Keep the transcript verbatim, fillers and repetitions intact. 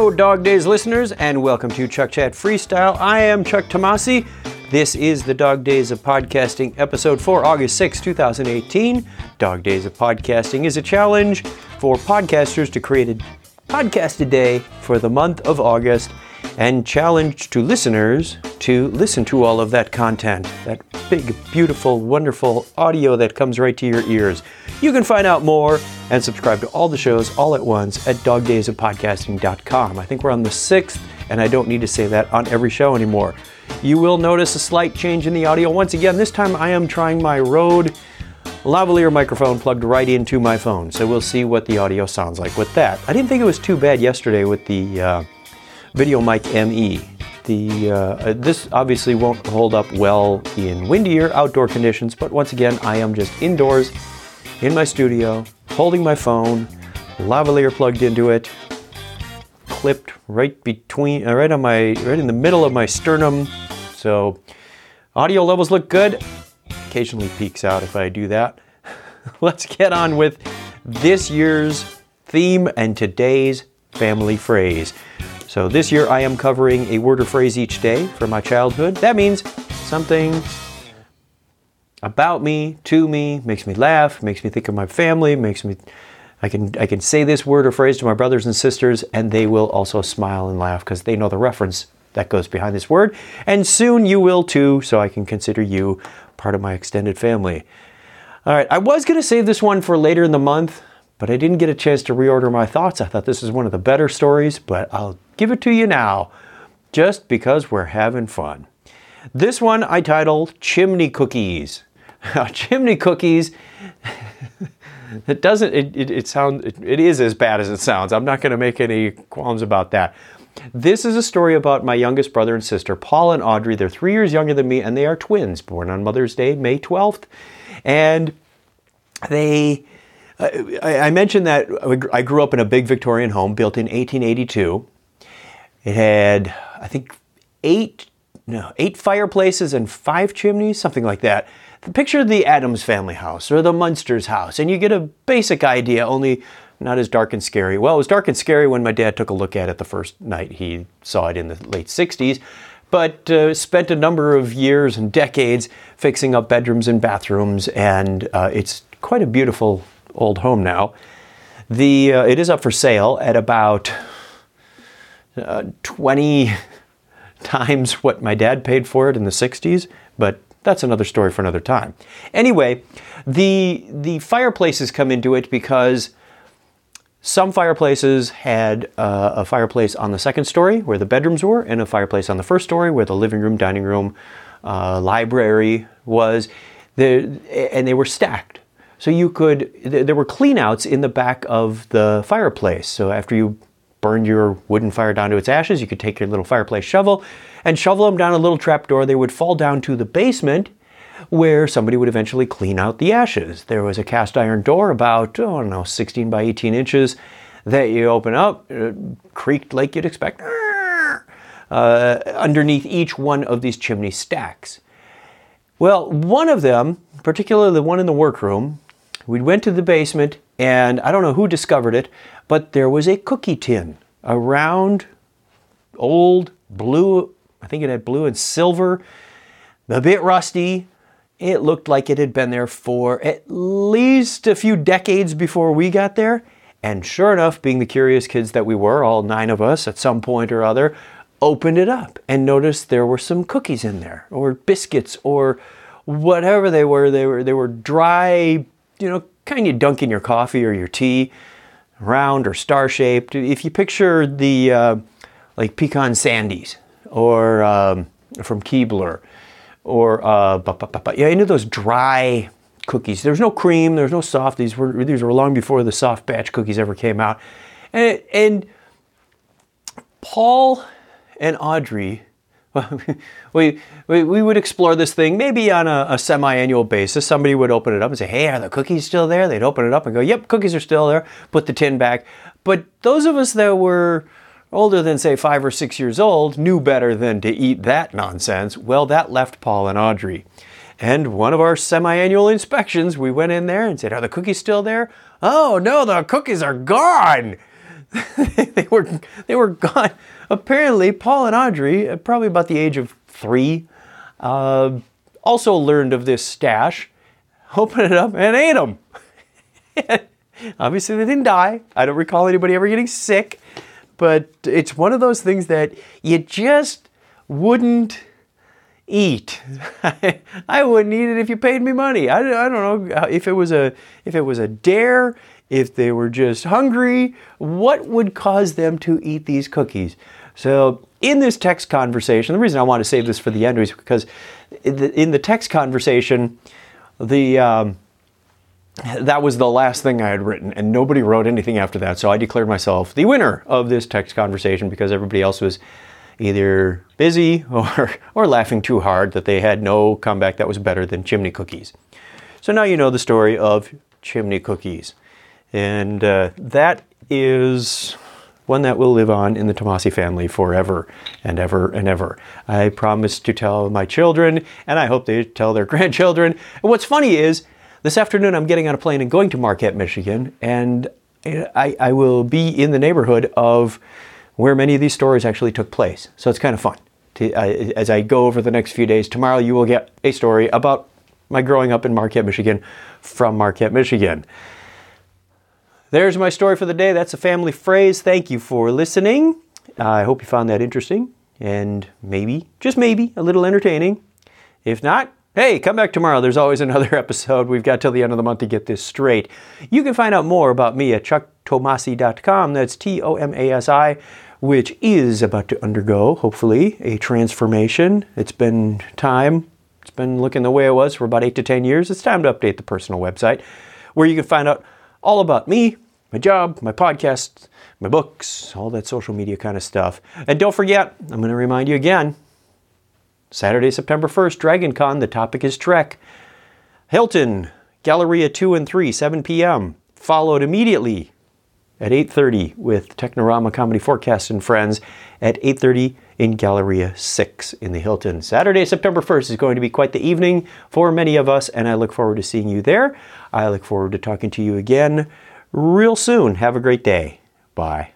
Hello, Dog Days listeners, and welcome to Chuck Chat Freestyle. I am Chuck Tomasi. This is the Dog Days of Podcasting episode for August sixth, twenty eighteen. Dog Days of Podcasting is a challenge for podcasters to create a podcast a day for the month of August and challenge to listeners to listen to all of that content, that big, beautiful, wonderful audio that comes right to your ears. You can find out more and subscribe to all the shows all at once at dog days of podcasting dot com. I think we're on the sixth, and I don't need to say that on every show anymore. You will notice a slight change in the audio. Once again, this time I am trying my Rode lavalier microphone plugged right into my phone, so we'll see what the audio sounds like with that. I didn't think it was too bad yesterday with the uh, VideoMic M E. The, uh, this obviously won't hold up well in windier outdoor conditions, but once again, I am just indoors in my studio, holding my phone, lavalier plugged into it, clipped right between, uh, right on my, right in the middle of my sternum. So audio levels look good. Occasionally peaks out if I do that. Let's get on with this year's theme and today's family phrase. So this year I am covering a word or phrase each day from my childhood. That means something about me, to me, makes me laugh, makes me think of my family, makes me, I can I can say this word or phrase to my brothers and sisters, and they will also smile and laugh because they know the reference that goes behind this word. And soon you will too, so I can consider you part of my extended family. All right, I was going to save this one for later in the month, but I didn't get a chance to reorder my thoughts. I thought this is one of the better stories, but I'll give it to you now, just because we're having fun. This one I titled Chimney Cookies. Chimney cookies, it doesn't, it, it, it sounds, it, it is as bad as it sounds. I'm not going to make any qualms about that. This is a story about my youngest brother and sister, Paul and Audrey. They're three years younger than me, and they are twins, born on Mother's Day, May twelfth. And they, I, I mentioned that I grew up in a big Victorian home built in eighteen eighty-two. It had, I think, eight, no, eight fireplaces and five chimneys, something like that. Picture the Addams Family house or the Munsters house, and you get a basic idea, only not as dark and scary. Well, it was dark and scary when my dad took a look at it the first night he saw it in the late sixties, but uh, spent a number of years and decades fixing up bedrooms and bathrooms, and uh, it's quite a beautiful old home now. The uh, it is up for sale at about uh, twenty times what my dad paid for it in the sixties, but that's another story for another time. Anyway, the the fireplaces come into it because some fireplaces had uh, a fireplace on the second story where the bedrooms were, and a fireplace on the first story where the living room, dining room, uh, library was. The, and they were stacked. So you could, there were cleanouts in the back of the fireplace. So after you burned your wooden fire down to its ashes, you could take your little fireplace shovel and shovel them down a little trapdoor. They would fall down to the basement where somebody would eventually clean out the ashes. There was a cast iron door about, oh, I don't know, sixteen by eighteen inches that you open up, it creaked like you'd expect, uh, underneath each one of these chimney stacks. Well, one of them, particularly the one in the workroom, we went to the basement, and I don't know who discovered it, but there was a cookie tin, a round, old, blue, I think it had blue and silver, a bit rusty. It looked like it had been there for at least a few decades before we got there. And sure enough, being the curious kids that we were, all nine of us at some point or other, opened it up and noticed there were some cookies in there, or biscuits, or whatever they were. They were, they were dry, you know, kind of dunk in your coffee or your tea, round or star-shaped. If you picture the, uh, like pecan sandies, or um, from Keebler, or uh, yeah, any of those dry cookies. There's no cream, there's no soft. These were these were long before the soft batch cookies ever came out. And, and Paul and Audrey, we, we we would explore this thing maybe on a, a semi-annual basis. Somebody would open it up and say, "Hey, are the cookies still there?" They'd open it up and go, "Yep, cookies are still there." Put the tin back. But those of us that were older than, say, five or six years old, knew better than to eat that nonsense. Well, that left Paul and Audrey. And one of our semi-annual inspections, we went in there and said, "Are the cookies still there?" "Oh, no, the cookies are gone." they were they were gone. Apparently, Paul and Audrey, probably about the age of three, uh, also learned of this stash, opened it up, and ate them. Obviously, they didn't die. I don't recall anybody ever getting sick, but it's one of those things that you just wouldn't eat. I wouldn't eat it if you paid me money. I, I don't know if it was a if it was a dare, if they were just hungry, what would cause them to eat these cookies? So in this text conversation, the reason I want to save this for the end is because in the, in the text conversation, the um, that was the last thing I had written, and nobody wrote anything after that. So I declared myself the winner of this text conversation because everybody else was either busy or, or laughing too hard that they had no comeback that was better than chimney cookies. So now you know the story of chimney cookies. And uh, that is one that will live on in the Tomasi family forever and ever and ever. I promise to tell my children, and I hope they tell their grandchildren. And what's funny is, this afternoon I'm getting on a plane and going to Marquette, Michigan, and I, I will be in the neighborhood of where many of these stories actually took place. So it's kind of fun. To, uh, as I go over the next few days, tomorrow you will get a story about my growing up in Marquette, Michigan from Marquette, Michigan. There's my story for the day. That's a family phrase. Thank you for listening. Uh, I hope you found that interesting and maybe, just maybe, a little entertaining. If not, hey, come back tomorrow. There's always another episode. We've got till the end of the month to get this straight. You can find out more about me at chuck tomasi dot com. That's T O M A S I, which is about to undergo, hopefully, a transformation. It's been time. It's been looking the way it was for about eight to ten years. It's time to update the personal website where you can find out all about me, my job, my podcast, my books, all that social media kind of stuff. And don't forget, I'm going to remind you again, Saturday, September first, Dragon Con, the topic is Trek. Hilton, Galleria two and three, seven p.m. Followed immediately at eight thirty with Technorama Comedy Forecast and Friends at eight thirty in Galleria six in the Hilton. Saturday, September first is going to be quite the evening for many of us, and I look forward to seeing you there. I look forward to talking to you again real soon. Have a great day. Bye.